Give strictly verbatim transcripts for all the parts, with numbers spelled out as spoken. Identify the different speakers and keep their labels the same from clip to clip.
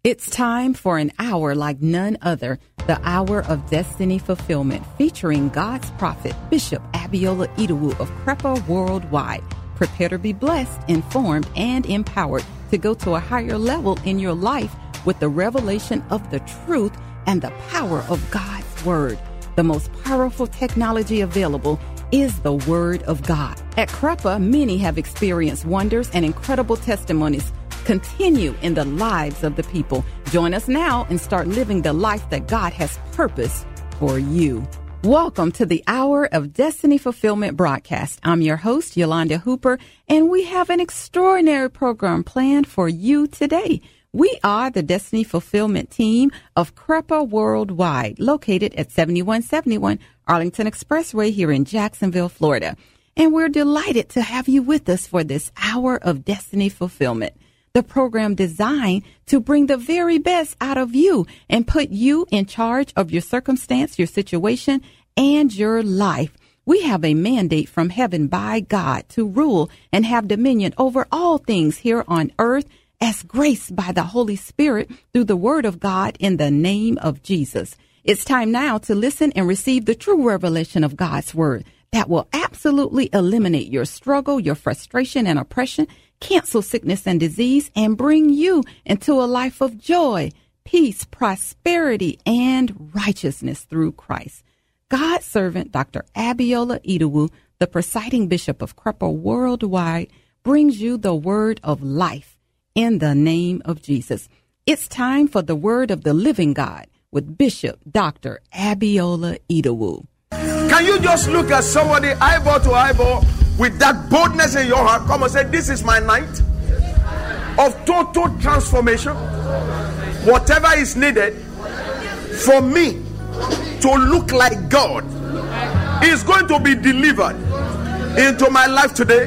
Speaker 1: It's time for an hour like none other, the Hour of Destiny Fulfillment, featuring God's prophet, Bishop Abiola Idowu of Crepper Worldwide. Prepare to be blessed, informed, and empowered to go to a higher level in your life with the revelation of the truth and the power of God's Word. The most powerful technology available is the Word of God. At Crepper, many have experienced wonders and incredible testimonies continue in the lives of the people. Join us now and start living the life that God has purposed for you. Welcome to the Hour of Destiny Fulfillment broadcast. I'm your host, Yolanda Hooper, and we have an extraordinary program planned for you today. We are the Destiny Fulfillment team of Crepper Worldwide, located at seventy-one seventy-one Arlington Expressway here in Jacksonville, Florida. And we're delighted to have you with us for this Hour of Destiny Fulfillment, the program designed to bring the very best out of you and put you in charge of your circumstance, your situation, and your life. We have a mandate from heaven by God to rule and have dominion over all things here on earth as graced by the Holy Spirit through the Word of God in the name of Jesus. It's time now to listen and receive the true revelation of God's Word that will absolutely eliminate your struggle, your frustration and oppression, cancel sickness and disease, and bring you into a life of joy, peace, prosperity, and righteousness through Christ. God's servant, Doctor Abiola Idowu, the presiding bishop of Crepper Worldwide, brings you the word of life in the name of Jesus. It's time for the word of the living God with Bishop Doctor Abiola Idowu.
Speaker 2: Can you just look at somebody eyeball to eyeball with that boldness in your heart? Come and say, this is my night of total transformation. Whatever is needed for me to look like God is going to be delivered into my life today.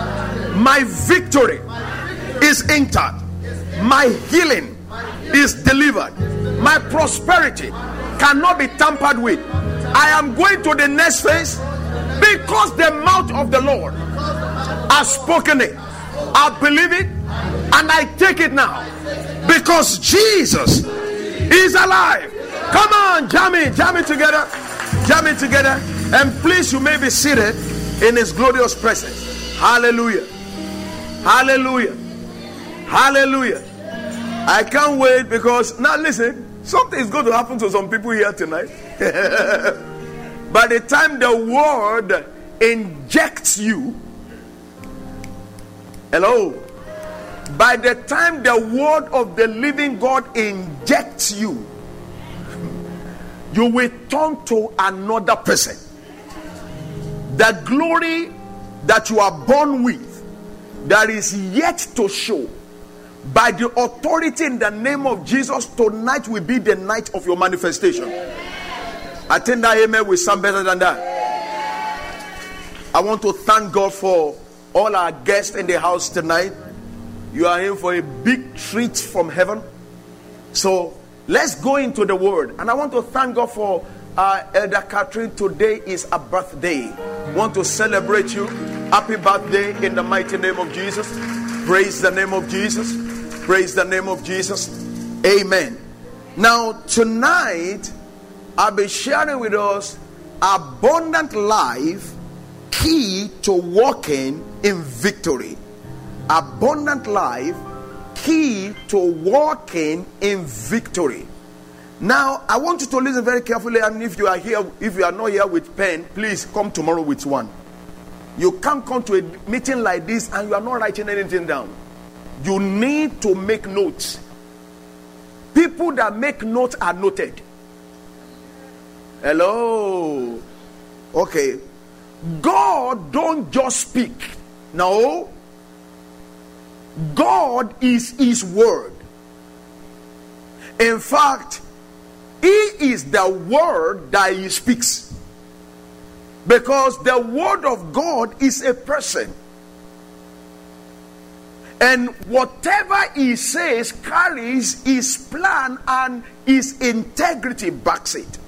Speaker 2: My victory is intact. My healing is delivered. My prosperity cannot be tampered with. I am going to the next phase because the mouth of the Lord has spoken it. I believe it and I take it now because Jesus is alive. Come on, jam it, jam it together, jam it together, and please, you may be seated in His glorious presence. Hallelujah, hallelujah, hallelujah. I can't wait because now listen, something is going to happen to some people here tonight. By the time the word injects you, hello, by the time the word of the living God injects you, you will turn to another person. The glory that you are born with, that is yet to show, by the authority in the name of Jesus, tonight will be the night of your manifestation. I think that amen will sound better than that. I want to thank God for all our guests in the house tonight. You are in for a big treat from heaven. So let's go into the word. And I want to thank God for uh, Elder Catherine. Today is a birthday. Want to celebrate you. Happy birthday in the mighty name of Jesus. Praise the name of Jesus. Praise the name of Jesus. Amen. Now tonight I'll be sharing with us abundant life, key to walking in victory. Abundant life, key to walking in victory. Now I want you to listen very carefully, and if you are here, if you are not here with pen, please come tomorrow with one. You can't come to a meeting like this and you are not writing anything down. You need to make notes. People that make notes are noted. Hello. Okay. God don't just speak. No. God is His word. In fact, He is the word that He speaks. Because the word of God is a person. And whatever He says carries His plan and His integrity backs it.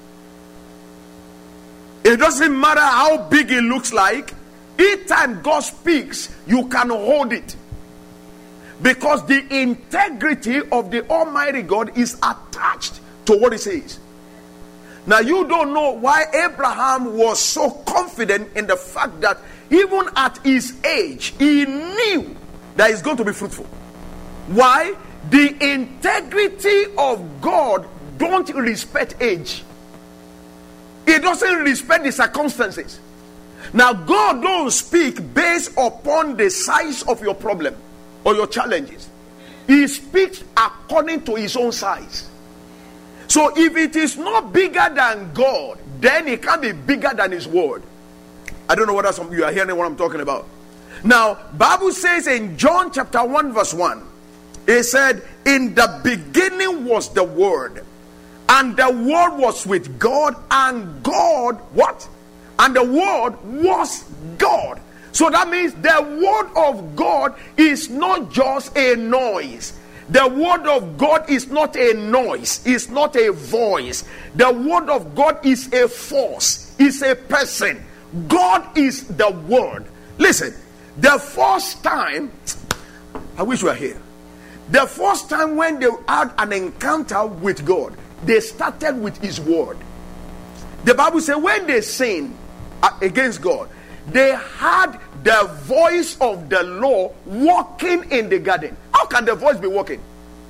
Speaker 2: It doesn't matter how big it looks like. Each time God speaks, you can hold it. Because the integrity of the Almighty God is attached to what he says. Now, you don't know why Abraham was so confident in the fact that even at his age, he knew that he's going to be fruitful. Why? The integrity of God don't respect age. It doesn't respect the circumstances. Now, God don't speak based upon the size of your problem or your challenges. He speaks according to his own size. So if it is not bigger than God, then it can be bigger than his word. I don't know whether some of you are hearing what I'm talking about. Now, Bible says in John chapter one verse one, it said, in the beginning was the word, and the word was with God, and God, what? And the word was God. So that means the word of God is not just a noise. The word of God is not a noise. It's not a voice. The word of God is a force. It's a person. God is the word. Listen, the first time, I wish we were here. The first time when they had an encounter with God, they started with his word. The Bible says when they sinned against God, they had the voice of the law walking in the garden. How can the voice be walking?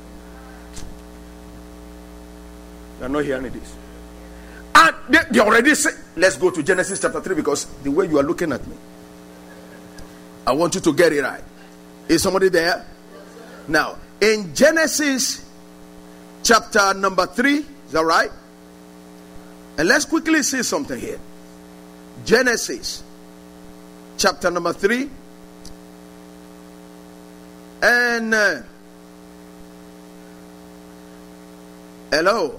Speaker 2: You're not hearing this. And they, they already say, let's go to Genesis chapter three, because the way you are looking at me, I want you to get it right. Is somebody there? Now, in Genesis chapter number three, is that right? And let's quickly see something here. Genesis chapter number three, and uh, hello,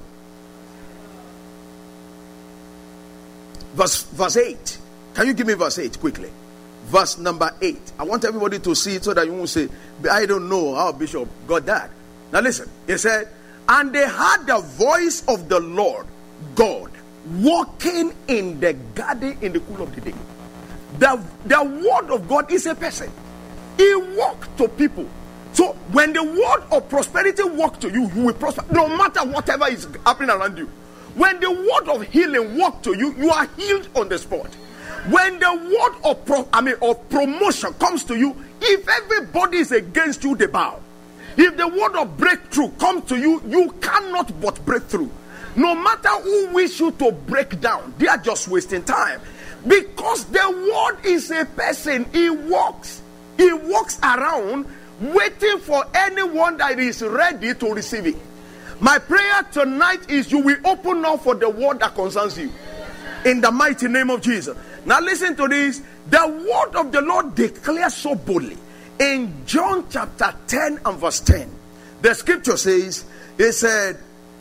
Speaker 2: verse verse eight. Can you give me verse eight quickly? Verse number eight. I want everybody to see it so that you won't say, I don't know how Bishop got that. Now listen, he said, and they heard the voice of the Lord God walking in the garden in the cool of the day. The, the word of God is a person. He walked to people. So when the word of prosperity walks to you, you will prosper no matter whatever is happening around you. When the word of healing walks to you, you are healed on the spot. When the word of pro, I mean of promotion comes to you, if everybody is against you, they bow. If the word of breakthrough comes to you, you cannot but break through. No matter who wish you to break down, they are just wasting time. Because the word is a person. He walks. He walks around waiting for anyone that is ready to receive it. My prayer tonight is you will open up for the word that concerns you. In the mighty name of Jesus. Now listen to this. The word of the Lord declares so boldly. In John chapter ten and verse ten. The scripture says, it said,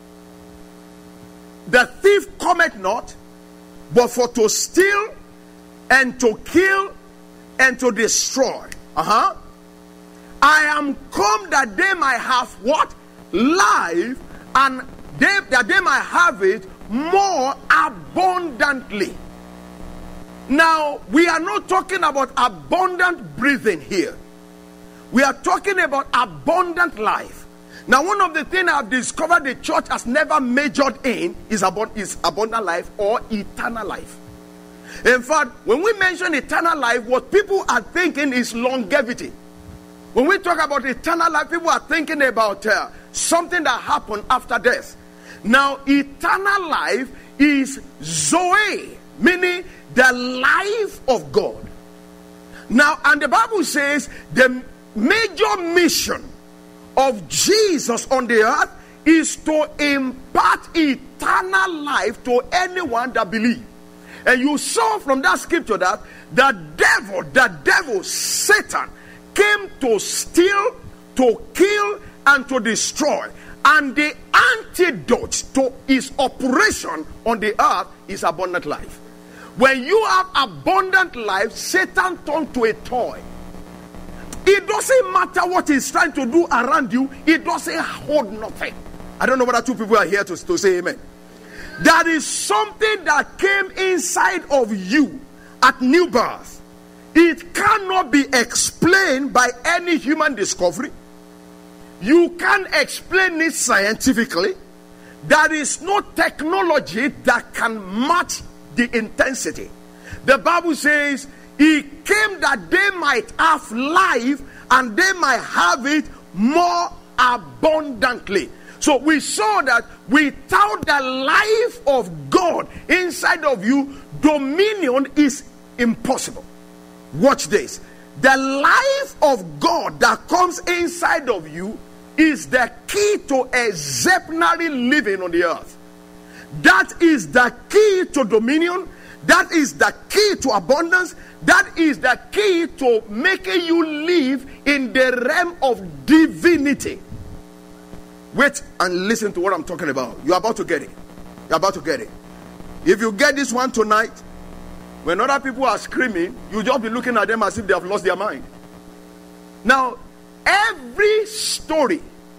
Speaker 2: the thief cometh not, but for to steal and to kill and to destroy. Uh-huh. I am come that they might have what? Life, and they, that they might have it more abundantly. Now, we are not talking about abundant breathing here. We are talking about abundant life. Now, one of the things I've discovered the church has never majored in is, abund- is abundant life or eternal life. In fact, when we mention eternal life, what people are thinking is longevity. When we talk about eternal life, people are thinking about uh, something that happened after death. Now, eternal life is Zoe, meaning the life of God. Now, and the Bible says the major mission of Jesus on the earth is to impart eternal life to anyone that believes. And you saw from that scripture that the devil, the devil, Satan, came to steal, to kill, and to destroy. And the antidote to his operation on the earth is abundant life. When you have abundant life, Satan turns to a toy. It doesn't matter what he's trying to do around you. It doesn't hold nothing. I don't know whether two people are here to, to say amen. That is something that came inside of you at new birth. It cannot be explained by any human discovery. You can't explain it scientifically. There is no technology that can match the intensity. The Bible says he came that they might have life and they might have it more abundantly. So we saw that without the life of God inside of you, dominion is impossible. Watch this. The life of God that comes inside of you is the key to exemplary living on the earth. That is the key to dominion. That is the key to abundance. That is the key to making you live in the realm of divinity. Wait and listen to what I'm talking about. You're about to get it. You're about to get it. If you get this one tonight, when other people are screaming, you just be looking at them as if they have lost their mind. Now, every story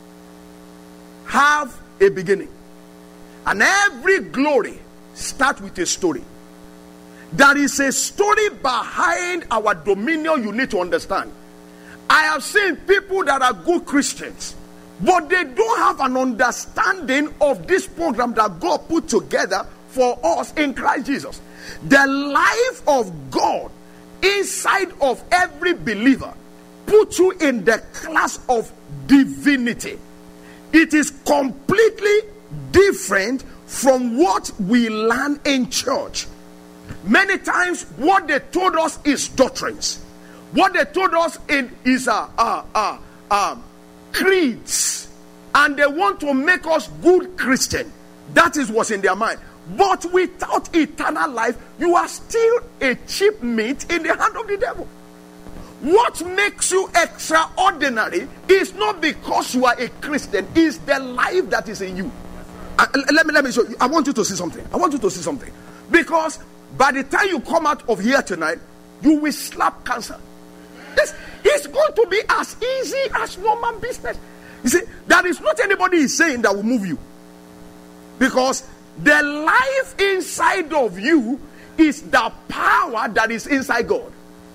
Speaker 2: have a beginning, and every glory starts with a story. There is a story behind our dominion you need to understand. I have seen people that are good Christians, but they don't have an understanding of this program that God put together for us in Christ Jesus. The life of God inside of every believer puts you in the class of divinity. It is completely different from what we learn in church. Many times what they told us is doctrines. What they told us in is uh, uh, uh, uh, creeds. And they want to make us good Christian. That is what's in their mind. But without eternal life, you are still a cheap meat in the hand of the devil. What makes you extraordinary is not because you are a Christian, it's the life that is in you. Uh, let me let me show you. I want you to see something. I want you to see something. Because by the time you come out of here tonight, you will slap cancer. It's, it's going to be as easy as normal business. You see, there is not anybody is saying that will move you. Because the life inside of you is the power that is inside God.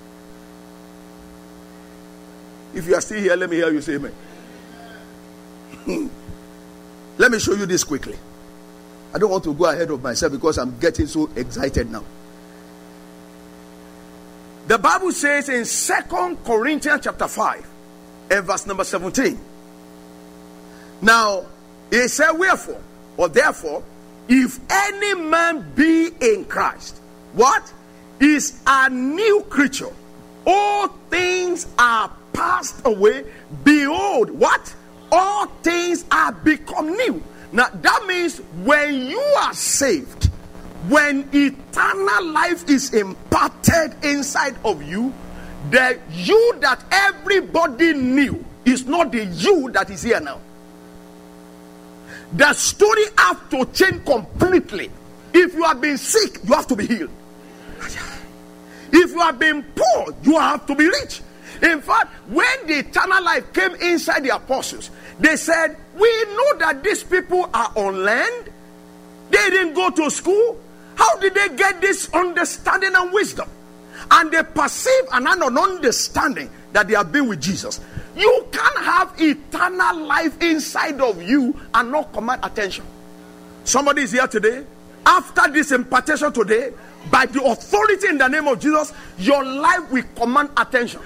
Speaker 2: If you are still here, let me hear you say amen. Let me show you this quickly. I don't want to go ahead of myself because I'm getting so excited now. The Bible says in Second Corinthians chapter five and verse number seventeen. Now, it said, wherefore, or therefore, if any man be in Christ, what? Is a new creature. All things are passed away. Behold, what? All things are become new. Now, that means when you are saved, when eternal life is imparted inside of you, the you that everybody knew is not the you that is here now. The story has to change completely. If you have been sick, you have to be healed. If you have been poor, you have to be rich. In fact, when the eternal life came inside the apostles, they said, we know that these people are on land. They didn't go to school. How did they get this understanding and wisdom? And they perceive and have an understanding that they have been with Jesus. You can't have eternal life inside of you and not command attention. Somebody is here today. After this impartation today, by the authority in the name of Jesus, your life will command attention.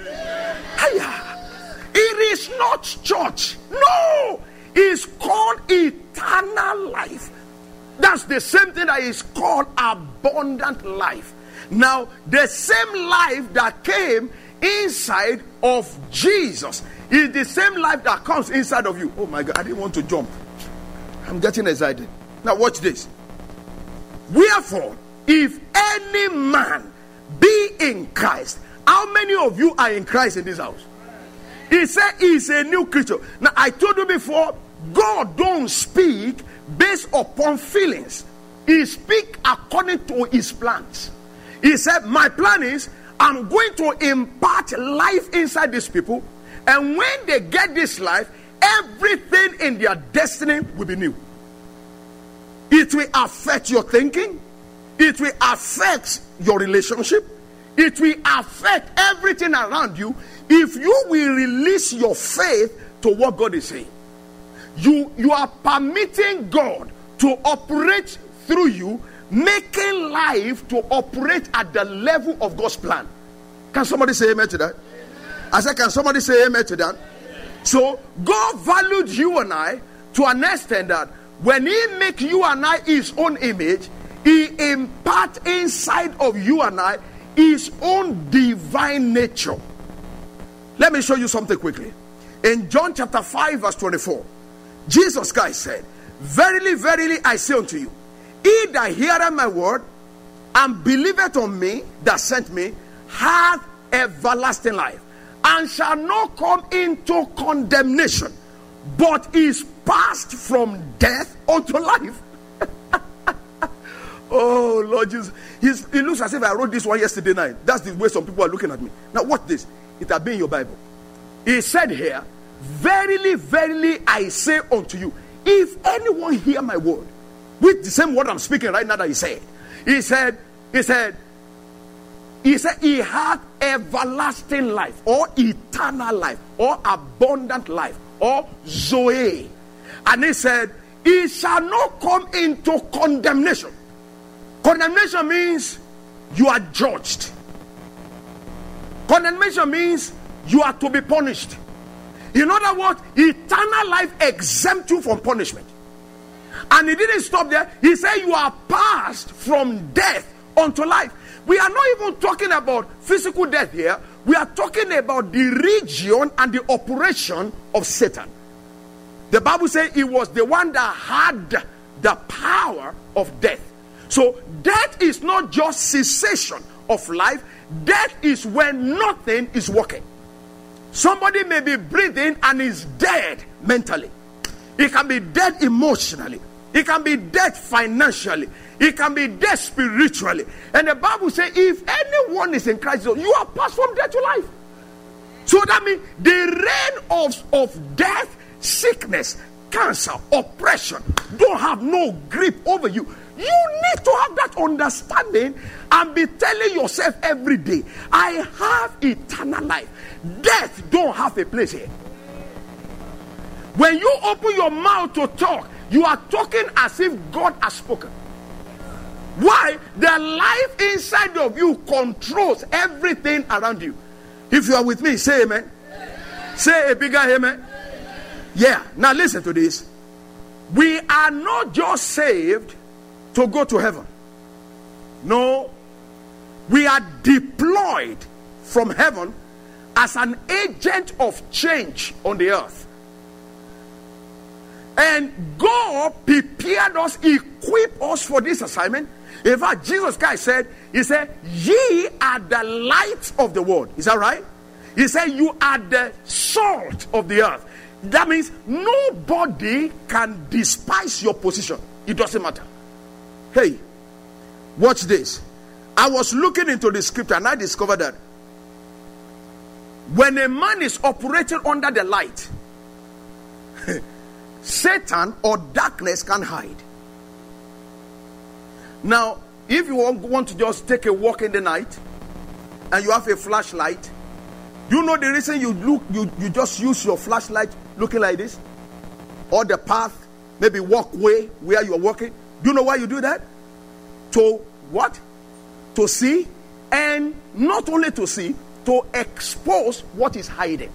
Speaker 2: It is not church. No. It's called eternal life. That's the same thing that is called abundant life. Now, the same life that came inside of Jesus is the same life that comes inside of you. Oh my God, I didn't want to jump. I'm getting excited. Now watch this. Wherefore, if any man be in Christ, how many of you are in Christ in this house? He said he's a new creature. Now I told you before, God don't speak based upon feelings. He speaks according to his plans. He said, my plan is I'm going to impart life inside these people, and when they get this life, everything in their destiny will be new. It will affect your thinking. It will affect your relationship. It will affect everything around you if you will release your faith to what God is saying. You, you are permitting God to operate through you, making life to operate at the level of God's plan. Can somebody say amen to that? I said, can somebody say amen to that? So God valued you and I to an extent that when he make you and I his own image, he impart inside of you and I his own divine nature. Let me show you something quickly. In John chapter five verse twenty-four, Jesus Christ said, verily, verily, I say unto you, he that heareth my word and believeth on me that sent me hath everlasting life, and shall not come into condemnation, but is passed from death unto life. Oh Lord Jesus, He's, it looks as if I wrote this one yesterday night. That's the way some people are looking at me. Now watch this. It has been in your Bible. He said here, verily, verily, I say unto you, if anyone hear my word, with the same word I'm speaking right now that he said, he said, he said, he said, he had everlasting life, or eternal life, or abundant life, or Zoe. And he said, he shall not come into condemnation. Condemnation means you are judged. Condemnation means you are to be punished. In other words, eternal life exempts you from punishment. And he didn't stop there. He said you are passed from death unto life. We are not even talking about physical death here. We are talking about the region and the operation of Satan. The Bible says it was the one that had the power of death. So death is not just cessation of life. Death is when nothing is working. Somebody may be breathing and is dead mentally. He can be dead emotionally. He can be dead financially. He can be dead spiritually. And the Bible says, if anyone is in Christ, you are passed from death to life. So that means the reign of, of death, sickness, cancer, oppression don't have no grip over you. You need to have that understanding and be telling yourself every day, I have eternal life. Death don't have a place here. When you open your mouth to talk, you are talking as if God has spoken. Why? The life inside of you controls everything around you. If you are with me, say amen. Amen. Say a bigger amen. Amen. Yeah. Now listen to this. We are not just saved to go to heaven. No. We are deployed from heaven as an agent of change on the earth. And God prepared us, equipped us for this assignment. In fact, Jesus Christ said, he said, ye are the light of the world. Is that right? He said, you are the salt of the earth. That means nobody can despise your position. It doesn't matter. Hey, watch this. I was looking into the scripture and I discovered that when a man is operating under the light, Satan or darkness can hide. Now, if you want to just take a walk in the night and you have a flashlight, do you know the reason you look, you, you just use your flashlight looking like this? Or the path, maybe walkway where you are walking. Do you know why you do that? To what? To see, and not only to see, to expose what is hiding.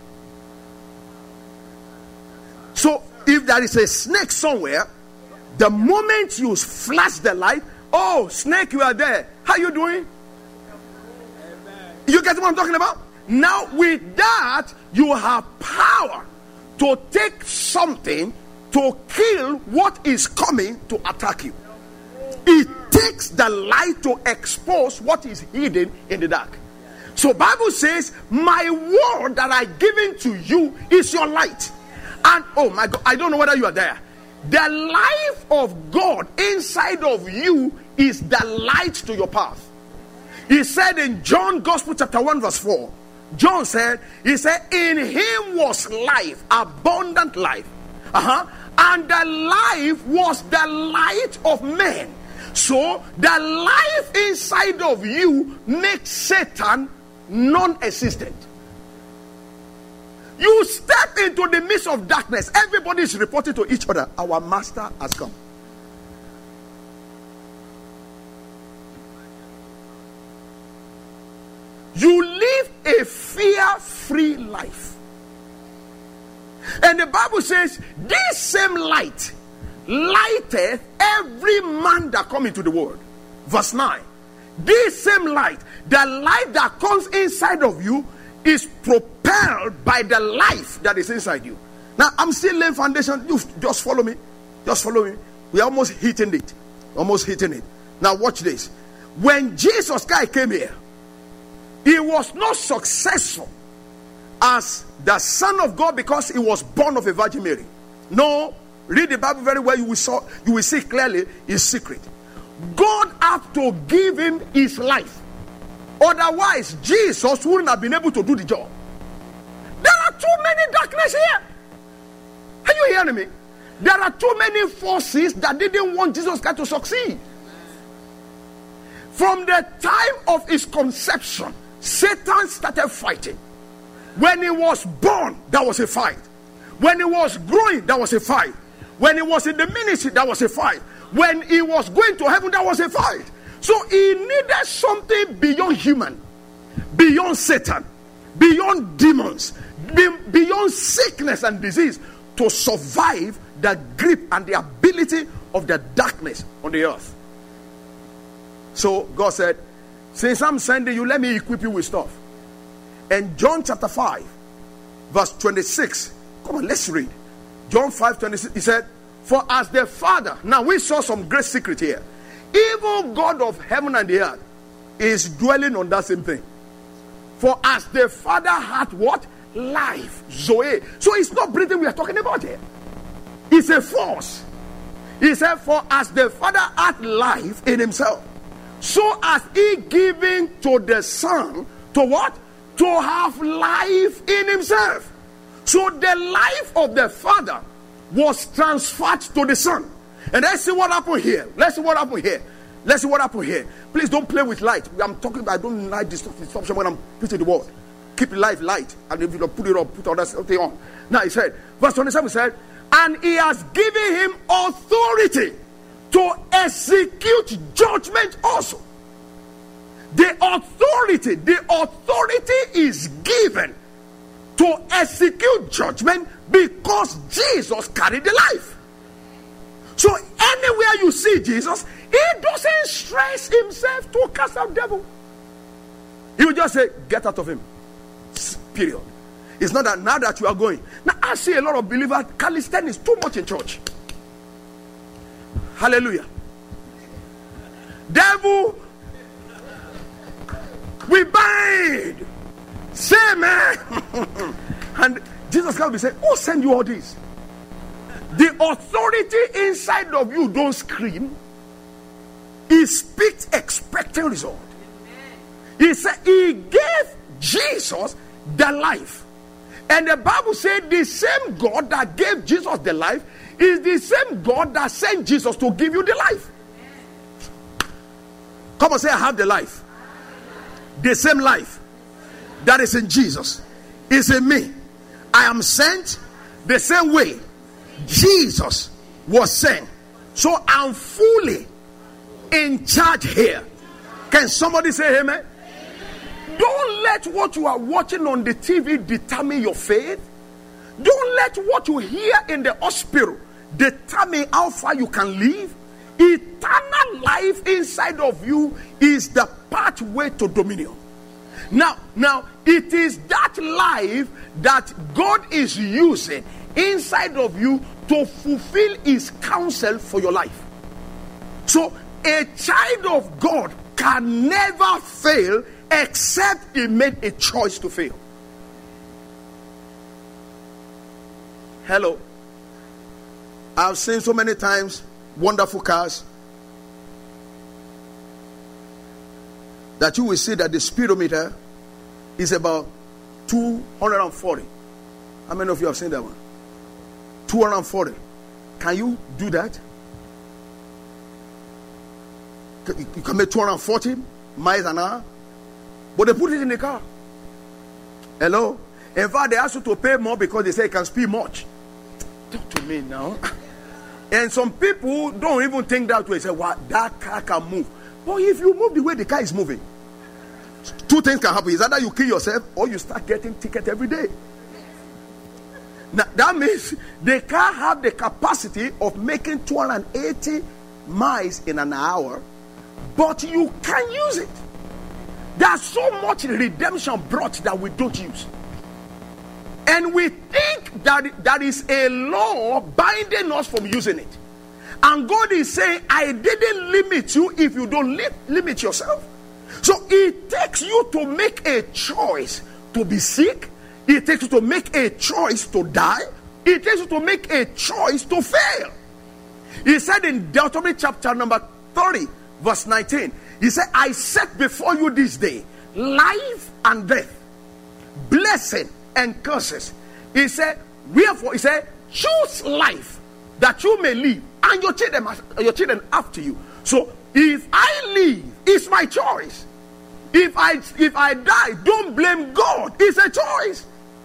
Speaker 2: So, if there is a snake somewhere, the moment you flash the light, oh, snake, you are there. How you doing? Amen. You get what I'm talking about? Now, with that, you have power to take something to kill what is coming to attack you. It takes the light to expose what is hidden in the dark. So Bible says, my word that I given to you is your light. And oh my God, I don't know whether you are there. The life of God inside of you is the light to your path. He said in John Gospel chapter one verse four, John said, he said, in him was life, abundant life. Uh-huh. And the life was the light of men. So the life inside of you makes Satan non-existent. You step into the midst of darkness. Everybody is reporting to each other. Our master has come. You live a fear-free life. And the Bible says, this same light lighteth every man that come into the world. Verse nine. This same light, the light that comes inside of you, is propelled by the life that is inside you. Now, I'm still laying foundation. You just follow me. Just follow me. We're almost hitting it. Almost hitting it. Now, watch this. When Jesus Christ came here, he was not successful as the Son of God because he was born of a Virgin Mary. No, read the Bible very well. You will, saw, you will see clearly his secret. God had to give him his life. Otherwise, Jesus wouldn't have been able to do the job. There are too many darkness here. Are you hearing me? There are too many forces that didn't want Jesus Christ to succeed. From the time of his conception, Satan started fighting. When he was born, there was a fight. When he was growing, there was a fight. When he was in the ministry, there was a fight. When he was going to heaven, there was a fight. So he needed something beyond human, beyond Satan, beyond demons, beyond sickness and disease to survive the grip and the ability of the darkness on the earth. So God said, since I'm sending you, let me equip you with stuff. And John chapter five, verse twenty-six. Come on, let's read. John five, twenty-six. He said, for as the Father, now we saw some great secret here. Even God of heaven and the earth is dwelling on that same thing. For as the Father had what? Life. Zoe. So it's not breathing we are talking about here. It's a force. He said, for as the Father had life in himself, so as he given to the Son to what? To have life in himself. So the life of the Father was transferred to the Son. And let's see what happened here. Let's see what happened here. Let's see what happened here. Please don't play with light. I'm talking about, I don't like disruption when I'm preaching the word. Keep life light. And if you don't put it on, put all that something on. Now he said, verse twenty-seven said, and he has given him authority to execute judgment also. The authority, the authority is given to execute judgment because Jesus carried the life. So anywhere you see Jesus, he doesn't stress himself to cast out devil. He will just say, get out of him. Period. It's not that now that you are going. Now I see a lot of believers, calisthenics too much in church. Hallelujah. Devil, we bind. Say man. And Jesus Christ will say, who sent you all this? The authority inside of you don't scream. He speaks expecting result. He said he gave Jesus the life. And the Bible said the same God that gave Jesus the life is the same God that sent Jesus to give you the life. Come on, say I have the life. The same life that is in Jesus is in me. I am sent the same way Jesus was sent. So I'm fully in charge here. Can somebody say amen? Don't let what you are watching on the T V determine your faith. Don't let what you hear in the hospital determine how far you can live. Eternal life inside of you is the pathway to dominion. Now, now it is that life that God is using inside of you to fulfill his counsel for your life. So a child of God can never fail except he made a choice to fail. Hello. I've seen so many times wonderful cars that you will see that the speedometer is about two hundred forty. How many of you have seen that one? two hundred forty. Can you do that? You can make two hundred forty miles an hour. But they put it in the car. Hello? In fact, they ask you to pay more because they say you can speak much. Talk to me now. And some people don't even think that way. Say, "Wow, that car can move." But if you move the way the car is moving, two things can happen. Is either you kill yourself or you start getting tickets every day. Now, that means the car have the capacity of making two hundred eighty miles in an hour, but you can use it. There's so much redemption brought that we don't use. And we think that there is a law binding us from using it. And God is saying, I didn't limit you if you don't li- limit yourself. So it takes you to make a choice to be sick. It takes you to make a choice to die. It takes you to make a choice to fail. He said in Deuteronomy chapter number thirty, verse nineteen, he said, I set before you this day life and death, blessing and curses. He said, wherefore, he said, choose life that you may live, and your children, your children after you. So if I live, it's my choice. If I if I die, don't blame God. It's a choice.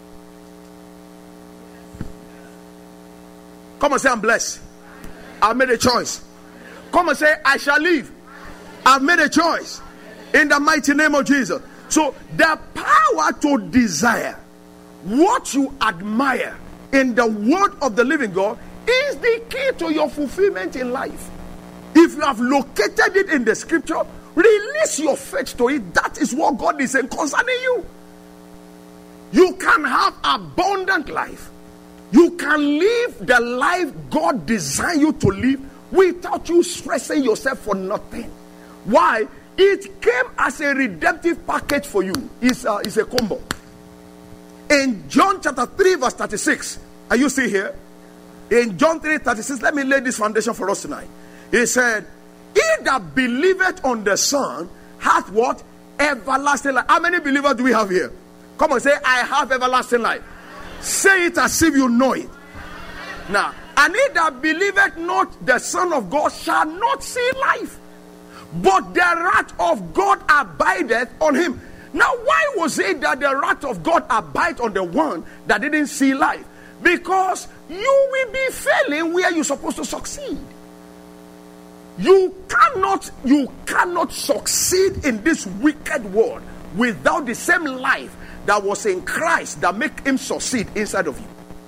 Speaker 2: Come and say, I'm blessed. I've made a choice. Come and say, I shall live. I've made a choice. In the mighty name of Jesus. So the power to desire what you admire in the word of the living God is the key to your fulfillment in life. If you have located it in the scripture, release your faith to it. That is what God is saying concerning you. You can have abundant life. You can live the life God designed you to live without you stressing yourself for nothing. Why? It came as a redemptive package for you. It's a, it's a combo. In John chapter three verse thirty-six, are you still here? In John three thirty-six, let me lay this foundation for us tonight. He said, he that believeth on the Son hath what? Everlasting life. How many believers do we have here? Come on, say, I have everlasting life. Say it as if you know it. Now, and he that believeth not the Son of God shall not see life, but the wrath of God abideth on him. Now, why was it that the wrath of God abide on the one that didn't see life? Because you will be failing where you're supposed to succeed. You cannot, you cannot succeed in this wicked world without the same life that was in Christ that make him succeed inside of you.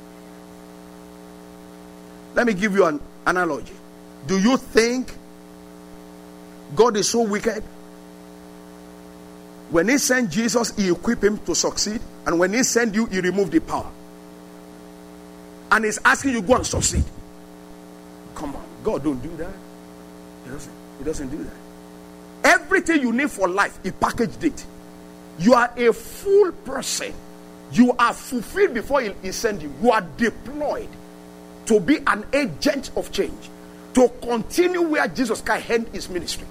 Speaker 2: Let me give you an analogy. Do you think God is so wicked? When he sent Jesus, he equipped him to succeed. And when he sent you, he removed the power. And he's asking you to go and succeed. Come on, God don't do that. He doesn't, he doesn't do that. Everything you need for life, he packaged it. You are a full person. You are fulfilled before he, he sent you. You are deployed to be an agent of change, to continue where Jesus Christ ended his ministry.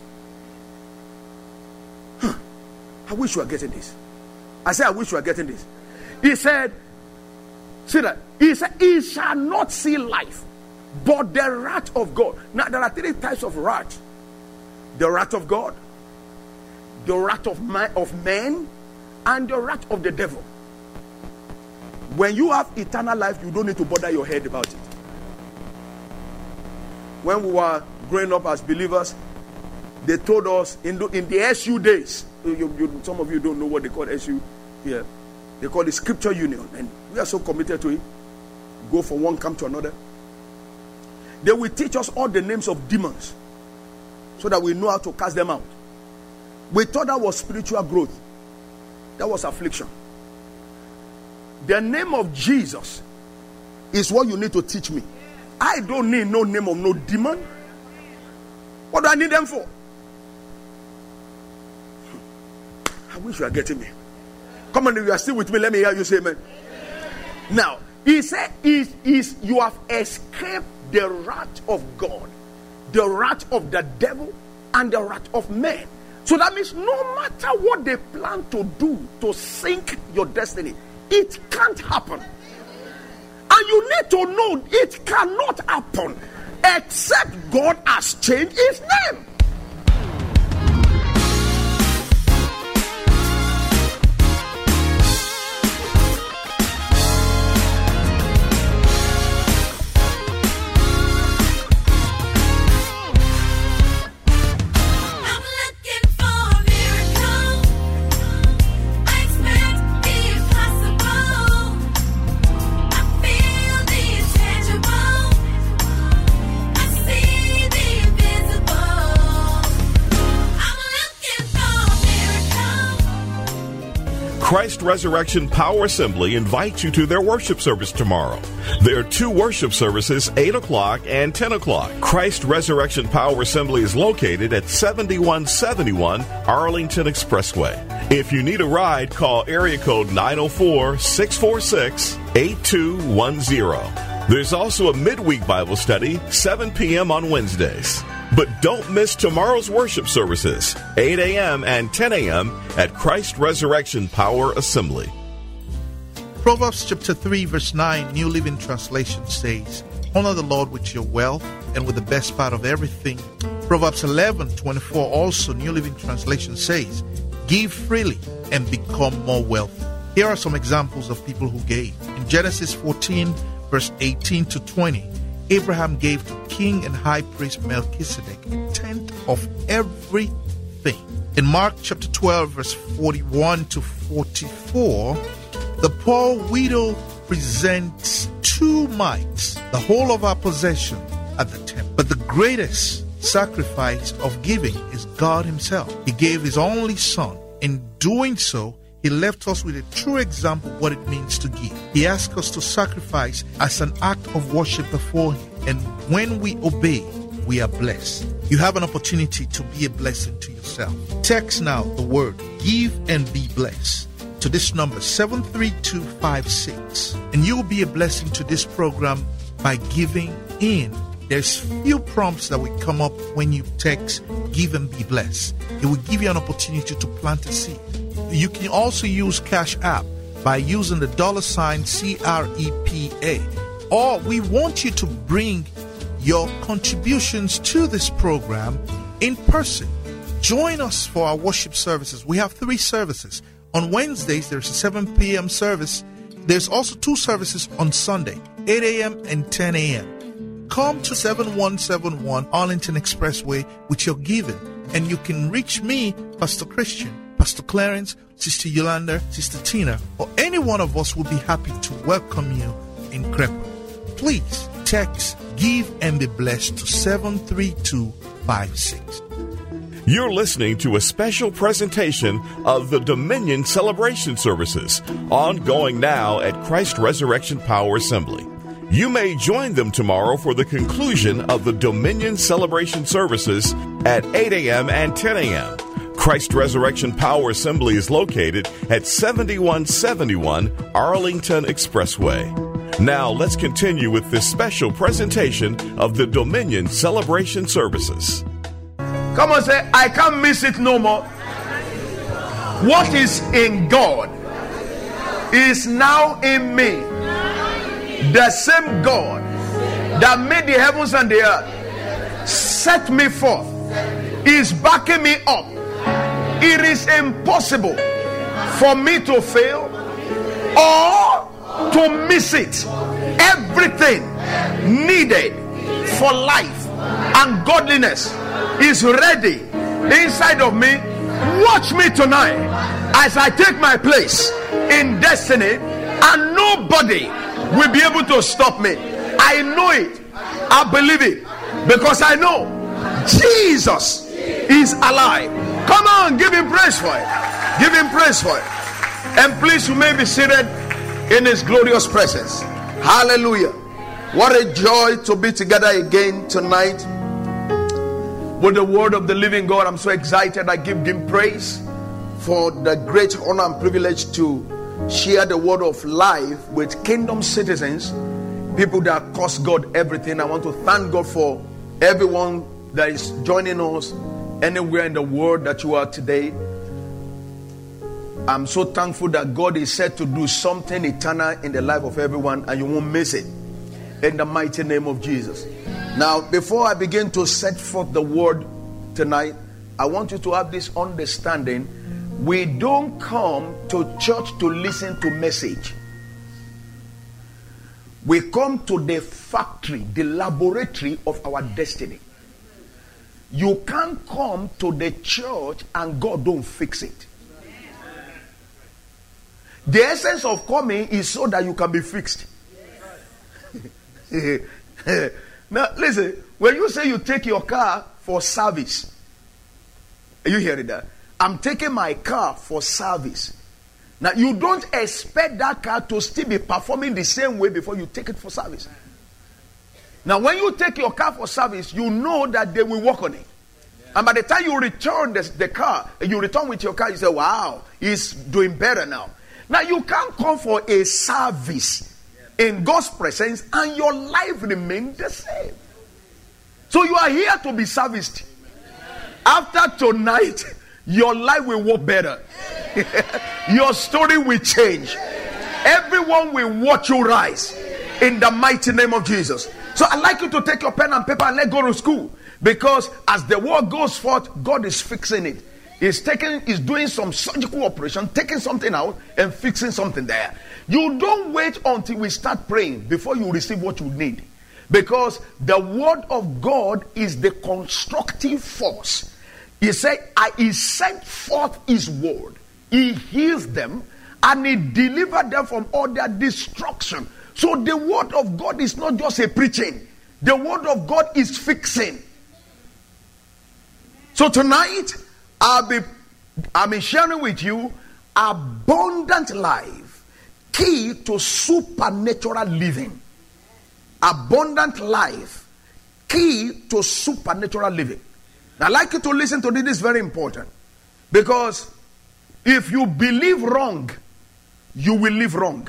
Speaker 2: Huh. I wish you were getting this. I said, I wish you were getting this. He said, see that? He said, he shall not see life, but the wrath of God. Now, there are three types of wrath. The wrath of God, the wrath of man, of man, and the wrath of the devil. When you have eternal life, you don't need to bother your head about it. When we were growing up as believers, they told us in the, in the S U days, you, you, some of you don't know what they call S U here. They call it Scripture Union, and we are so committed to it. Go from one camp to another. They will teach us all the names of demons so that we know how to cast them out. We thought that was spiritual growth. That was affliction. The name of Jesus is what you need to teach me. I don't need no name of no demon. What do I need them for? I wish you are getting me. Come on, if you are still with me, let me hear you say amen. Now, he said, is, is you have escaped the wrath of God, the wrath of the devil, and the wrath of man. So that means no matter what they plan to do to sink your destiny, it can't happen. And you need to know it cannot happen except God has changed his name.
Speaker 3: Christ Resurrection Power Assembly invites you to their worship service tomorrow. There are two worship services, eight o'clock and ten o'clock. Christ Resurrection Power Assembly is located at seventy-one seventy-one Arlington Expressway. If you need a ride, call area code nine oh four, six four six, eight two one zero. There's also a midweek Bible study, seven p.m. on Wednesdays. But don't miss tomorrow's worship services, eight a.m. and ten a.m. at Christ Resurrection Power Assembly.
Speaker 4: Proverbs chapter three, verse nine, New Living Translation says, honor the Lord with your wealth and with the best part of everything. Proverbs eleven twenty-four, also New Living Translation says, give freely and become more wealthy. Here are some examples of people who gave. In Genesis fourteen, verse eighteen to twenty, Abraham gave to King and High Priest Melchizedek a tenth of everything. In Mark chapter twelve, verse forty-one to forty-four, the poor widow presents two mites, the whole of our possession, at the temple. But the greatest sacrifice of giving is God himself. He gave his only son. In doing so, he left us with a true example of what it means to give. He asked us to sacrifice as an act of worship before him. And when we obey, we are blessed. You have an opportunity to be a blessing to yourself. Text now the word give and be blessed to this number seven three two five six. And you will be a blessing to this program by giving in. There's few prompts that will come up when you text give and be blessed. It will give you an opportunity to plant a seed. You can also use Cash App by using the dollar sign C R E P A. Or we want you to bring your contributions to this program in person. Join us for our worship services. We have three services. On Wednesdays, there's a seven p.m. service. There's also two services on Sunday, eight a.m. and ten a.m. Come to seven one seven one Arlington Expressway with your giving, and you can reach me, Pastor Christian, Pastor Clarence, Sister Yolanda, Sister Tina, or any one of us will be happy to welcome you in Crepper. Please text give and be blessed to seven three two five six.
Speaker 3: You're listening to a special presentation of the Dominion Celebration Services, ongoing now at Christ Resurrection Power Assembly. You may join them tomorrow for the conclusion of the Dominion Celebration Services at eight a.m. and ten a.m. Christ Resurrection Power Assembly is located at seventy-one seventy-one Arlington Expressway. Now let's continue with this special presentation of the Dominion Celebration Services.
Speaker 2: Come on, say, I can't miss it no more. What is in God is now in me. The same God that made the heavens and the earth set me forth is backing me up. It is impossible for me to fail or to miss it. Everything needed for life and godliness is ready inside of me. Watch me tonight as I take my place in destiny, and nobody will be able to stop me. I know it. I believe it, because I know Jesus is alive. Come on, give him praise for it. Give him praise for it. And please, you may be seated in his glorious presence. Hallelujah. What a joy to be together again tonight with the word of the living God. I'm so excited. I give him praise for the great honor and privilege to share the word of life with kingdom citizens, people that cost God everything. I want to thank God for everyone that is joining us anywhere in the world that you are today. I'm so thankful that God is set to do something eternal in the life of everyone, and you won't miss it, in the mighty name of Jesus. Now, before I begin to set forth the word tonight, I want you to have this understanding. We don't come to church to listen to message. We come to the factory, the laboratory of our destiny. You can't come to the church and God don't fix it. The essence of coming is so that you can be fixed. Now listen, when you say you take your car for service, are you hearing that? I'm taking my car for service. Now, you don't expect that car to still be performing the same way before you take it for service. Now, when you take your car for service, you know that they will work on it. And by the time you return the, the car, you return with your car, you say, wow, it's doing better now. Now, you can't come for a service in God's presence and your life remains the same. So you are here to be serviced. After tonight, your life will work better. Your story will change. Everyone will watch you rise in the mighty name of Jesus. So I'd like you to take your pen and paper and let's go to school. Because as the word goes forth, God is fixing it. He's taking, he's doing some surgical operation, taking something out and fixing something there. You don't wait until we start praying before you receive what you need. Because the word of God is the constructive force. He said, I, he sent forth his word. He heals them and he delivered them from all their destruction. So the word of God is not just a preaching. The word of God is fixing. So tonight, I'll be, I'll be sharing with you abundant life, key to supernatural living. Abundant life, key to supernatural living. Now, I'd like you to listen to this. This is very important. Because if you believe wrong, you will live wrong.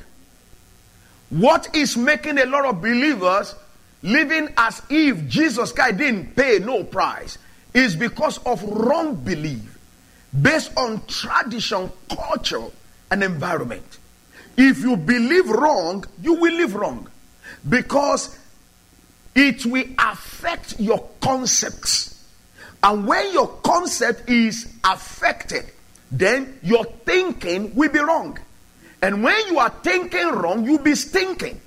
Speaker 2: What is making a lot of believers living as if Jesus Christ didn't pay no price is because of wrong belief based on tradition, culture, and environment. If you believe wrong, you will live wrong. Because it will affect your concepts. And when your concept is affected, then your thinking will be wrong. And when you are thinking wrong, you'll be stinking.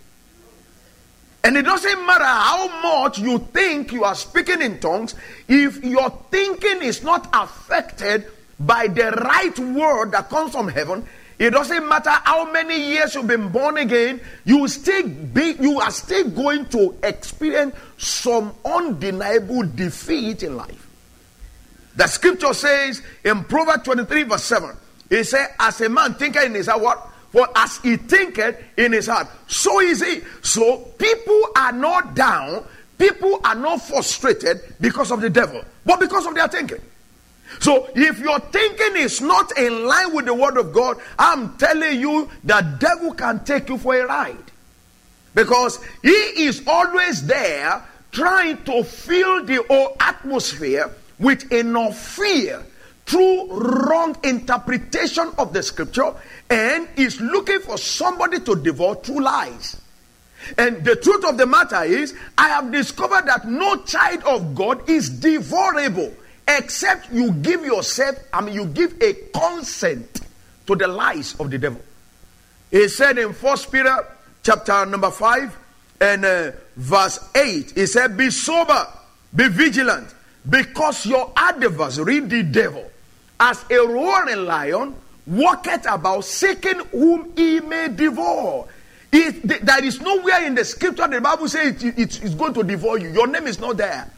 Speaker 2: And it doesn't matter how much you think you are speaking in tongues, if your thinking is not affected by the right word that comes from heaven, it doesn't matter how many years you've been born again, you still be, you are still going to experience some undeniable defeat in life. The scripture says in Proverbs twenty-three verse seven, it says, as a man thinketh in his heart, what? For as he thinketh in his heart, so is he. So people are not down, people are not frustrated because of the devil, but because of their thinking. So if your thinking is not in line with the word of God, I'm telling you, the devil can take you for a ride. Because he is always there trying to fill the whole atmosphere with enough fear through wrong interpretation of the scripture, and is looking for somebody to devour through lies. And the truth of the matter is, I have discovered that no child of God is devourable except you give yourself, I mean you give a consent to the lies of the devil. He said in First Peter chapter number five and uh, verse eight, he said, be sober, be vigilant, because your adversary, the devil, as a roaring lion, walketh about seeking whom he may devour. It, th- there is nowhere in the scripture the Bible says it, it, it's going to devour you. Your name is not there.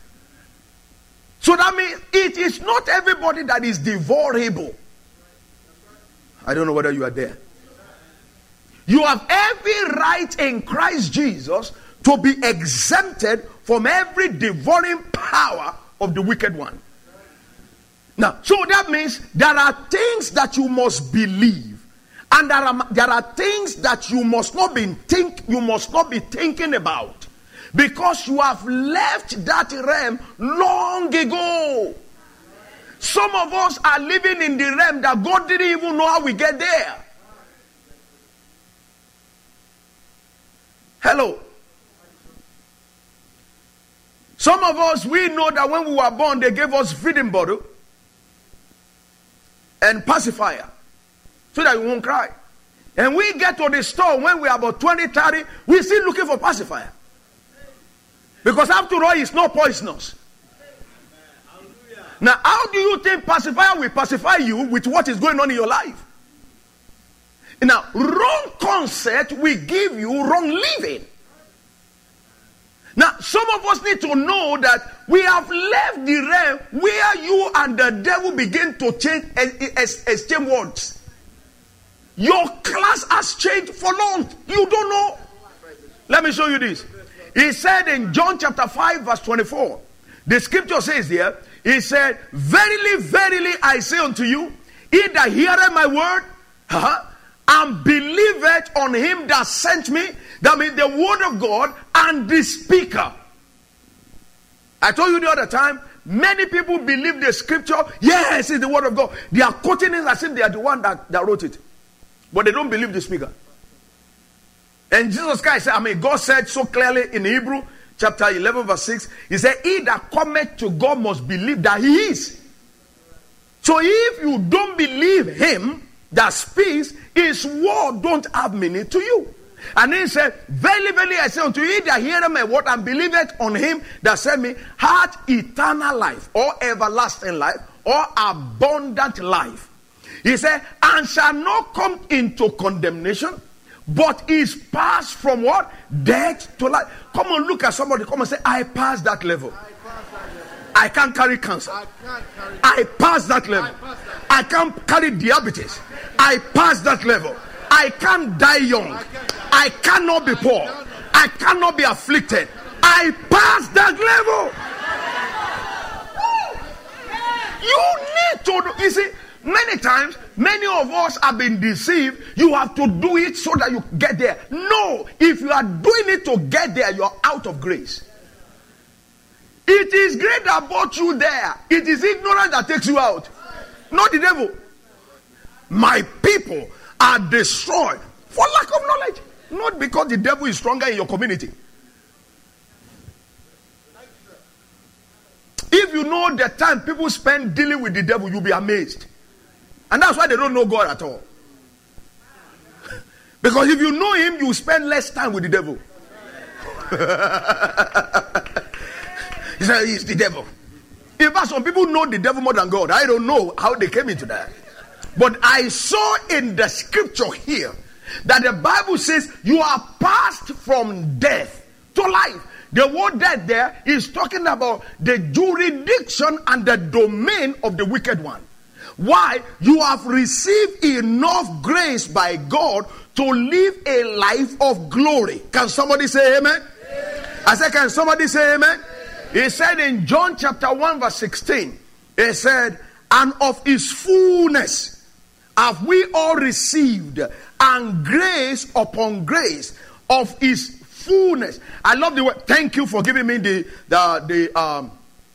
Speaker 2: So that means it is not everybody that is devourable. I don't know whether you are there. You have every right in Christ Jesus to be exempted from every devouring power of the wicked one. Now, so that means there are things that you must believe, and there are there are things that you must not be think you must not be thinking about, because you have left that realm long ago. Some of us are living in the realm that God didn't even know how we get there. Hello. Some of us, we know that when we were born, they gave us feeding bottle and pacifier so that we won't cry. And we get to the store when we are about twenty, thirty, we're still looking for pacifier. Because after all, it's not poisonous. Now, how do you think pacifier will pacify you with what is going on in your life? Now, wrong concept will give you wrong living. Now, some of us need to know that we have left the realm where you and the devil begin to change exchange words. Your class has changed for long. You don't know. Let me show you this. He said in John chapter five verse twenty-four. The scripture says there, he said, verily, verily, I say unto you, he that heareth my word, uh-huh, and believeth on him that sent me, that means the word of God and the speaker. I told you the other time, many people believe the scripture, yes, it's the word of God. They are quoting it as if they are the one that, that wrote it. But they don't believe the speaker. And Jesus Christ said, I mean, God said so clearly in Hebrew, chapter eleven, verse six, he said, he that cometh to God must believe that he is. So if you don't believe him that speaks, his word don't have meaning to you. And he said, verily, verily, I say unto you, he that heareth my word and believeth on him that sent me, hath eternal life, or everlasting life, or abundant life. He said, and shall not come into condemnation, but is passed from what? Death to life. Come on, look at somebody. Come and say, I passed that level. I can't carry cancer. I passed that level. I can't carry diabetes. I passed that level. I can't die young. I cannot be poor. I cannot be afflicted. I passed that level. You need to, you see, many times, many of us have been deceived. You have to do it so that you get there. No, if you are doing it to get there, you are out of grace. It is great that brought you there. It is ignorance that takes you out. Not the devil. My people are destroyed for lack of knowledge. Not because the devil is stronger in your community. If you know the time people spend dealing with the devil, you'll be amazed. And that's why they don't know God at all. Because if you know him, you spend less time with the devil. He said, he's the devil. In fact, some people know the devil more than God. I don't know how they came into that. But I saw in the scripture here that the Bible says you are passed from death to life. The word death there is talking about the jurisdiction and the domain of the wicked one. Why? You have received enough grace by God to live a life of glory. Can somebody say amen? Amen. I said, can somebody say amen? Amen. He said in John chapter one verse sixteen, he said, and of his fullness have we all received, and grace upon grace of his fullness. I love the word. Thank you for giving me the the the um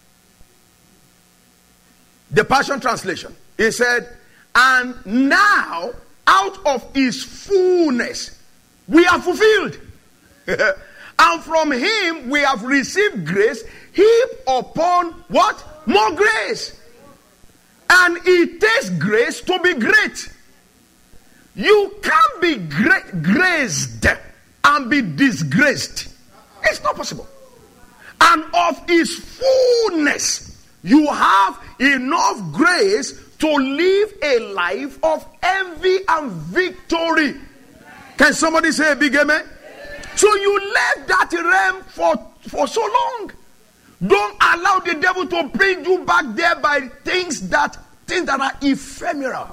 Speaker 2: the Passion Translation. He said, and now out of his fullness we are fulfilled. And from him we have received grace, heap upon what? More grace. And it takes grace to be great. You can't be gra- graced and be disgraced. It's not possible. And of his fullness you have enough grace to live a life of envy and victory. Can somebody say a big amen? So you left that realm for, for so long. Don't allow the devil to bring you back there by things that things that are ephemeral.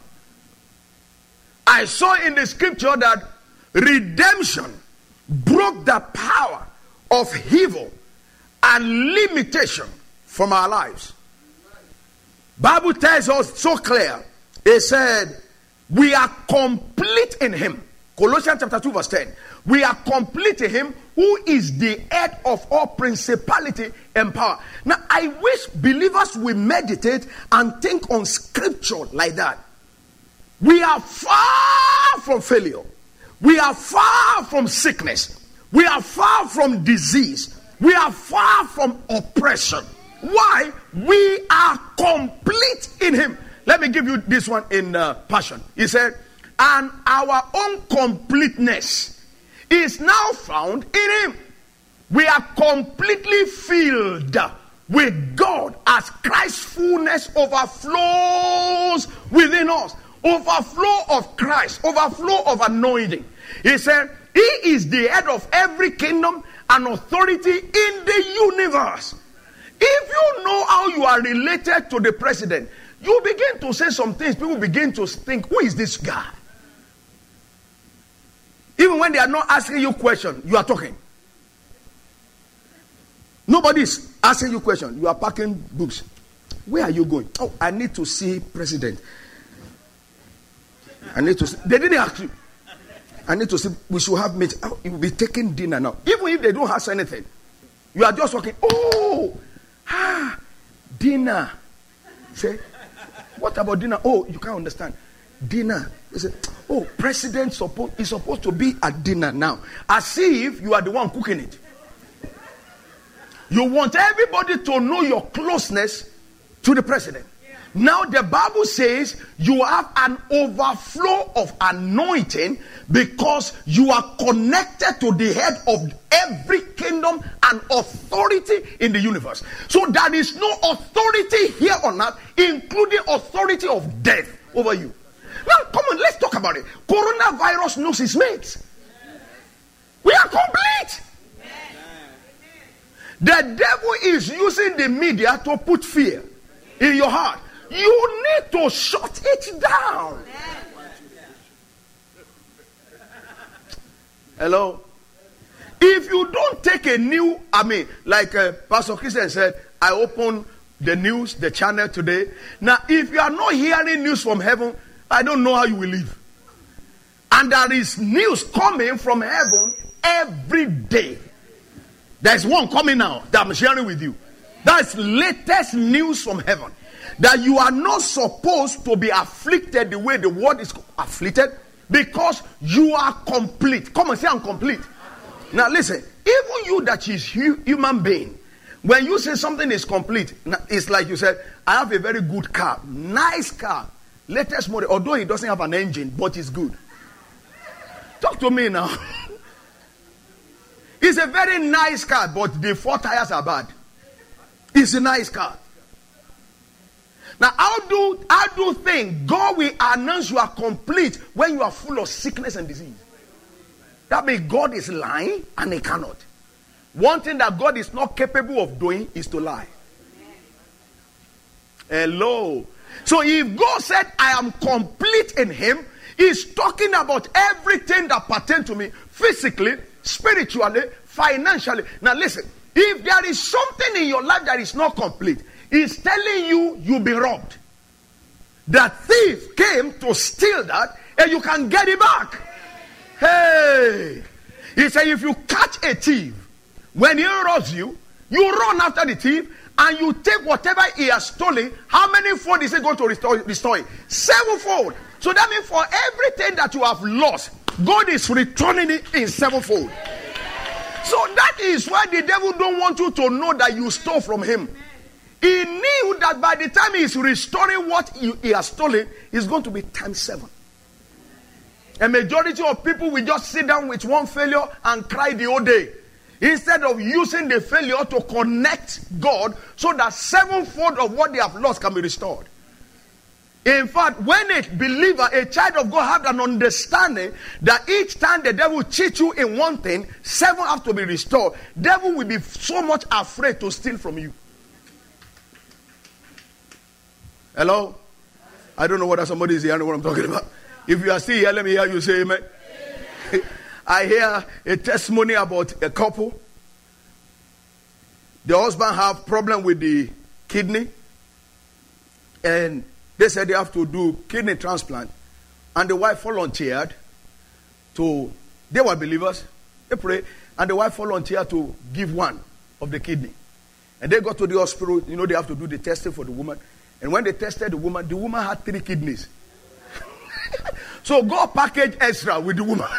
Speaker 2: I saw in the scripture that redemption broke the power of evil and limitation from our lives. Bible tells us so clear. It said, we are complete in him. Colossians chapter two verse ten. We are complete in him who is the head of all principality and power. Now, I wish believers will meditate and think on scripture like that. We are far from failure. We are far from sickness. We are far from disease. We are far from oppression. Why? We are complete in him. Let me give you this one in uh, Passion. He said, and our own completeness is now found in him. We are completely filled with God as Christ's fullness overflows within us. Overflow of Christ, overflow of anointing. He said, he is the head of every kingdom and authority in the universe. If you know how you are related to the president, you begin to say some things. People begin to think, who is this guy? Even when they are not asking you questions, you are talking. Nobody's asking you questions. You are packing books. Where are you going? Oh, I need to see president. I need to see. They didn't ask you. I need to see. We should have meet. Oh, you will be taking dinner now. Even if they don't ask anything, you are just walking. Oh, ah, dinner. Say, what about dinner? Oh, you can't understand. Dinner. They say, oh, president supposed is supposed to be at dinner now, as if you are the one cooking it. You want everybody to know your closeness to the president. Yeah. Now the Bible says you have an overflow of anointing because you are connected to the head of every kingdom and authority in the universe. So there is no authority here on earth, including authority of death over you. Now come on, let's talk about it. Coronavirus knows its mates. We are complete. The devil is using the media to put fear in your heart. You need to shut it down. Hello? If you don't take a new, I mean, like uh, Pastor Christian said, I opened the news, the channel today. Now, if you are not hearing news from heaven, I don't know how you will live. And there is news coming from heaven every day. There's one coming now that I'm sharing with you. That's latest news from heaven. That you are not supposed to be afflicted the way the world is afflicted, because you are complete. Come and say I'm complete. Now listen, even you that is human being, when you say something is complete, it's like you said, I have a very good car, nice car, latest model, although it doesn't have an engine, but it's good. Talk to me now. It's a very nice car, but the four tires are bad. It's a nice car. Now, how do how do think God will announce you are complete when you are full of sickness and disease? That means God is lying and he cannot. One thing that God is not capable of doing is to lie. Hello. So if God said, I am complete in him, he's talking about everything that pertains to me physically, spiritually, financially. Now listen, if there is something in your life that is not complete, he's telling you you've been robbed. The thief came to steal that and you can get it back. Hey, he said if you catch a thief, when he robs you, you run after the thief and you take whatever he has stolen. How many fold is he going to restore, restore it? Sevenfold. So that means for everything that you have lost, God is returning it in sevenfold. So that is why the devil don't want you to know that you stole from him. He knew that by the time he is restoring what he, he has stolen, it's going to be times seven. A majority of people will just sit down with one failure and cry the whole day, instead of using the failure to connect God so that sevenfold of what they have lost can be restored. In fact, when a believer, a child of God, have an understanding that each time the devil cheats you in one thing, seven have to be restored, devil will be so much afraid to steal from you. Hello? I don't know whether somebody is hearing what I'm talking about. If you are still here, let me hear you say amen. Amen. I hear a testimony about a couple. The husband have problem with the kidney, and they said they have to do kidney transplant, and the wife volunteered to, they were believers, they prayed, and the wife volunteered to give one of the kidney. And they got to the hospital, you know, they have to do the testing for the woman. And when they tested the woman, the woman had three kidneys. So God packaged Ezra with the woman.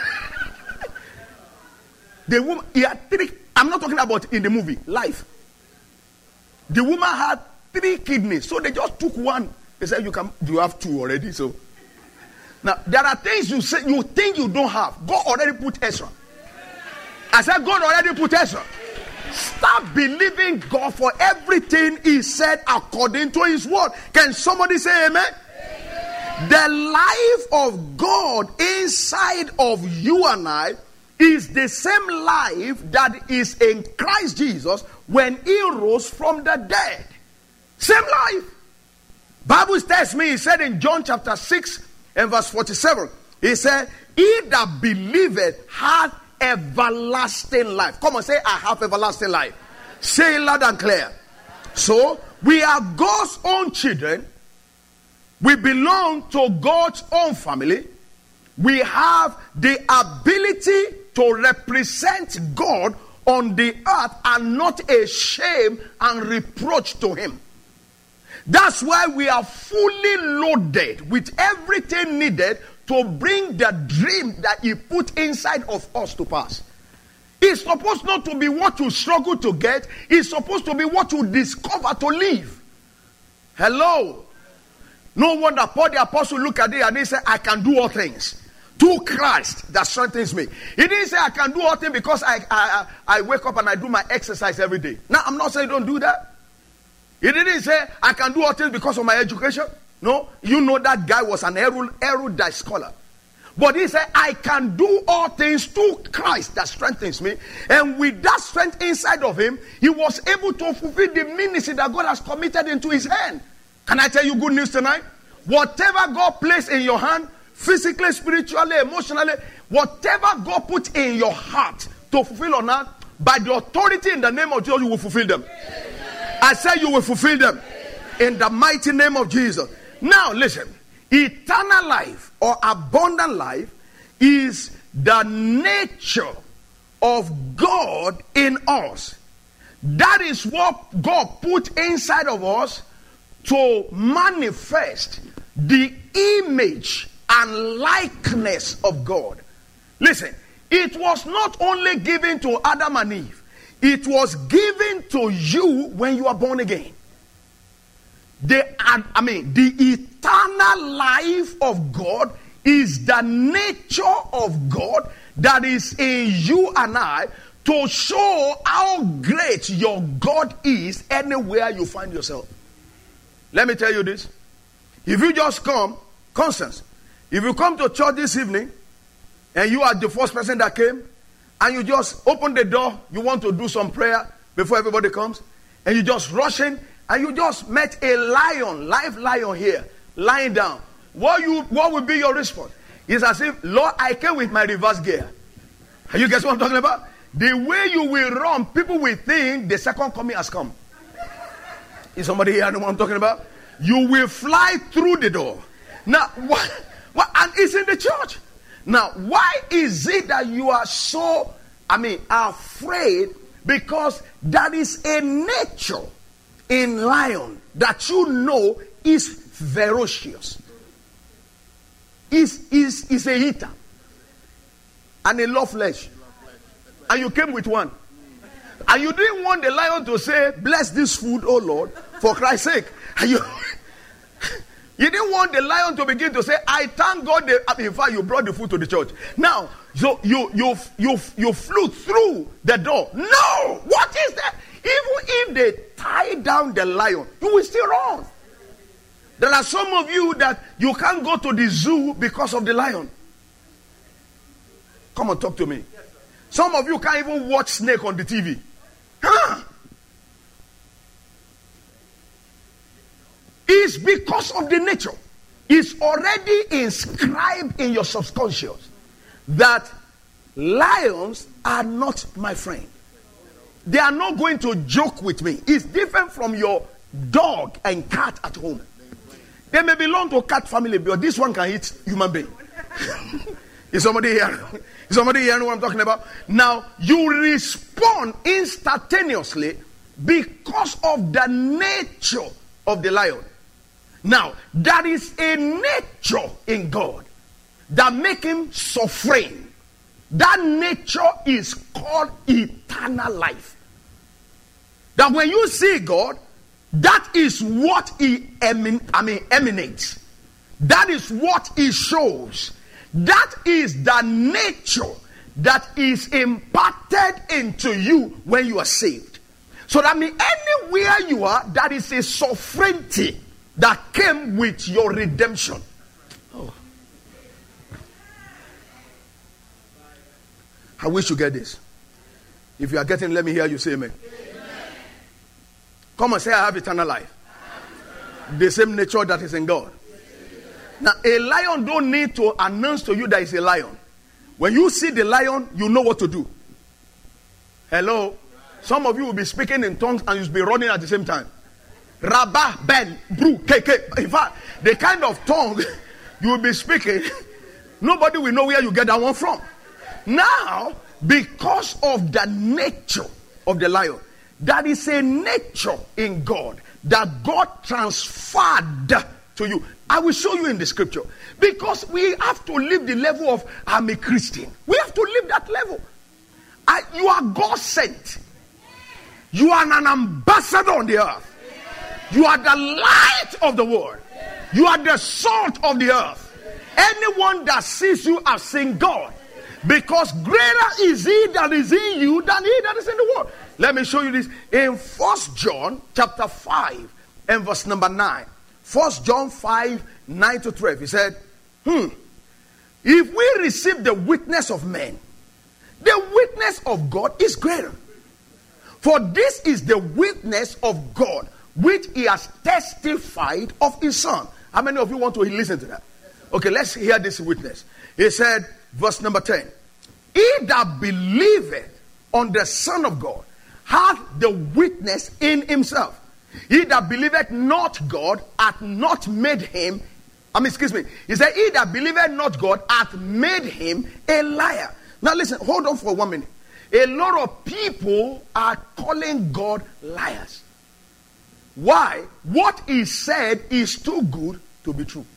Speaker 2: The woman, he had three, I'm not talking about in the movie, life. The woman had three kidneys, so they just took one. They said, you can, you have two already. So now there are things you say you think you don't have. God already put Ezra. I said, God already put Ezra. Stop believing God for everything he said according to his word. Can somebody say amen? Amen. The life of God inside of you and I is the same life that is in Christ Jesus when he rose from the dead. Same life. Bible tells me, he said in John chapter six and verse forty-seven, He said, he that believeth hath everlasting life. Come on, say, I have everlasting life. Say it loud and clear. So, we are God's own children. We belong to God's own family. We have the ability to represent God on the earth and not a shame and reproach to him. That's why we are fully loaded with everything needed to bring the dream that he put inside of us to pass. It's supposed not to be what you struggle to get. It's supposed to be what you discover to live. Hello. No wonder Paul the apostle looked at it and he said, I can do all things through Christ that strengthens me. He didn't say I can do all things because I, I, I wake up and I do my exercise every day. Now, I'm not saying don't do that. He didn't say I can do all things because of my education. No, you know that guy was an erudite scholar. But he said, I can do all things through Christ that strengthens me. And with that strength inside of him, he was able to fulfill the ministry that God has committed into his hand. Can I tell you good news tonight? Whatever God placed in your hand, physically, spiritually, emotionally, whatever God put in your heart to fulfill on earth, by the authority in the name of Jesus, you will fulfill them. I said you will fulfill them in the mighty name of Jesus. Now listen, eternal life or abundant life is the nature of God in us. That is what God put inside of us to manifest the image and likeness of God. Listen, it was not only given to Adam and Eve, it was given to you when you are born again. The, I mean, the eternal life of God is the nature of God that is in you and I to show how great your God is anywhere you find yourself. Let me tell you this. If you just come, Constance, if you come to church this evening and you are the first person that came and you just open the door, you want to do some prayer before everybody comes, and you just rush in and you just met a lion, live lion here, lying down. What you what will be your response? It's as if, Lord, I came with my reverse gear. You guess what I'm talking about? The way you will run, people will think the second coming has come. Is somebody here know what I'm talking about? You will fly through the door. Now, what, what, and it's in the church. Now, why is it that you are so, I mean, afraid? Because that is a nature in lion that you know is ferocious. Is is is a eater. And a love flesh. And you came with one. And you didn't want the lion to say, bless this food, oh Lord, for Christ's sake. And you, you didn't want the lion to begin to say, I thank God that, in fact, you brought the food to the church. Now, so you, you, you, you flew through the door. No! What is that? Even if they tie down the lion, you will still run. There are some of you that you can't go to the zoo because of the lion. Come on, talk to me. Some of you can't even watch snake on the T V. Huh? It's because of the nature. It's already inscribed in your subconscious that lions are not my friend. They are not going to joke with me. It's different from your dog and cat at home. They may belong to a cat family, but this one can eat human being. Is somebody here? Is somebody here know what I'm talking about? Now, you respond instantaneously because of the nature of the lion. Now, that is a nature in God that makes him suffering. That nature is called eternal life. That when you see God, that is what he emin- I mean, emanates. That is what he shows. That is the nature that is imparted into you when you are saved. So that means anywhere you are, that is a sovereignty that came with your redemption. Oh. I wish you get this. If you are getting, let me hear you say amen. Amen. Come and say, I have eternal life. The same nature that is in God. Now, a lion don't need to announce to you that it's a lion. When you see the lion, you know what to do. Hello? Some of you will be speaking in tongues and you'll be running at the same time. Rabba, Ben, Bru, K K. In fact, the kind of tongue you will be speaking, nobody will know where you get that one from. Now, because of the nature of the lion, that is a nature in God that God transferred to you. I will show you in the scripture. Because we have to live the level of I'm a Christian. We have to live that level. I, you are God sent. You are an ambassador on the earth. You are the light of the world. You are the salt of the earth. Anyone that sees you has seen God. Because greater is he that is in you than he that is in the world. Let me show you this in First John chapter five and verse number nine. First John five, nine to twelve. He said, hmm, if we receive the witness of men, the witness of God is greater. For this is the witness of God, which he has testified of his Son. How many of you want to listen to that? Okay, let's hear this witness. He said, verse number ten, he that believeth on the Son of God hath the witness in himself. He that believeth not God hath not made him, I mean, excuse me. He said, he that believeth not God hath made him a liar. Now listen, hold on for one minute. A lot of people are calling God liars. Why? What he said is too good to be true.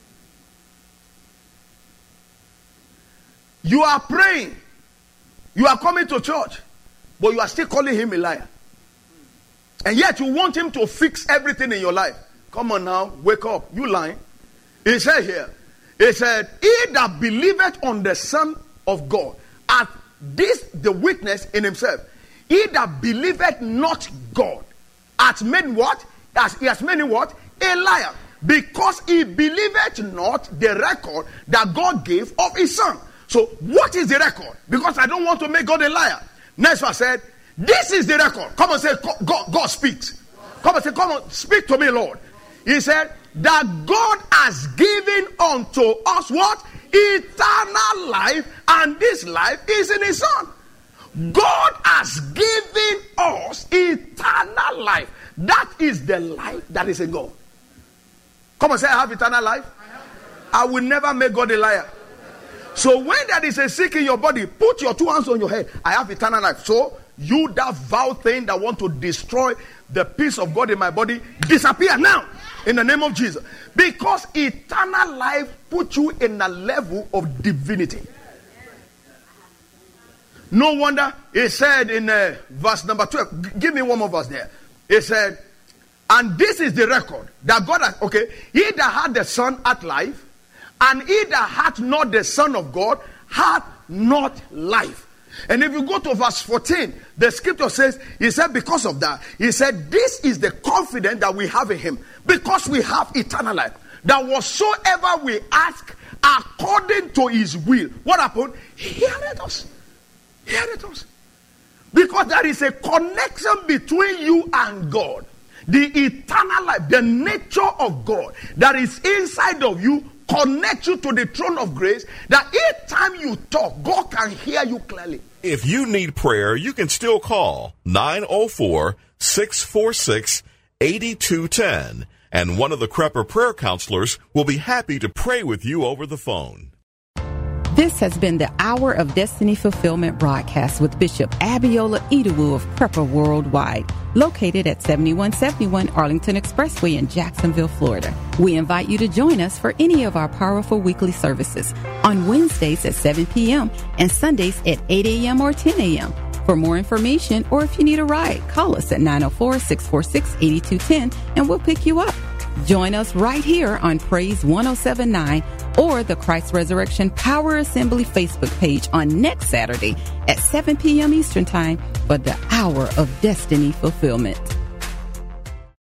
Speaker 2: You are praying. You are coming to church. But you are still calling him a liar. And yet you want him to fix everything in your life. Come on now, wake up. You lying. He said here, he said, he that believeth on the Son of God hath this the witness in himself. He that believeth not God hath made what? As he has made him what? A liar. Because he believeth not the record that God gave of his Son. So what is the record? Because I don't want to make God a liar. Next one said, this is the record. Come and say, God, God speaks. Come and say, come on, speak to me, Lord. He said, that God has given unto us what? Eternal life, and this life is in his Son. God has given us eternal life. That is the life that is in God. Come and say, I have eternal life. I will never make God a liar. So when there is a sick in your body, put your two hands on your head. I have eternal life. So you, that vile thing that want to destroy the peace of God in my body, disappear now in the name of Jesus. Because eternal life puts you in a level of divinity. No wonder he said in uh, verse number twelve. G- give me one more verse there. He said, and this is the record that God has, okay, he that had the Son hath life, and he that hath not the Son of God hath not life. And if you go to verse fourteen, the scripture says, he said, because of that, he said, this is the confidence that we have in him, because we have eternal life, that whatsoever we ask according to his will, what happened? He heareth us. He heareth us. Because there is a connection between you and God. The eternal life, the nature of God that is inside of you, connect you to the throne of grace, that each time you talk, God can hear you clearly.
Speaker 3: If you need prayer, you can still call nine oh four, six four six, eight two one zero, and one of the Crepper prayer counselors will be happy to pray with you over the phone.
Speaker 1: This has been the Hour of Destiny Fulfillment broadcast with Bishop Abiola Idowu of Crepper Worldwide, located at seventy-one seventy-one Arlington Expressway in Jacksonville, Florida. We invite you to join us for any of our powerful weekly services on Wednesdays at seven p.m. and Sundays at eight a.m. or ten a.m. For more information, or if you need a ride, call us at nine oh four, six four six, eight two one zero and we'll pick you up. Join us right here on Praise one oh seven point nine or the Christ Resurrection Power Assembly Facebook page on next Saturday at seven p.m. Eastern Time for the Hour of Destiny Fulfillment.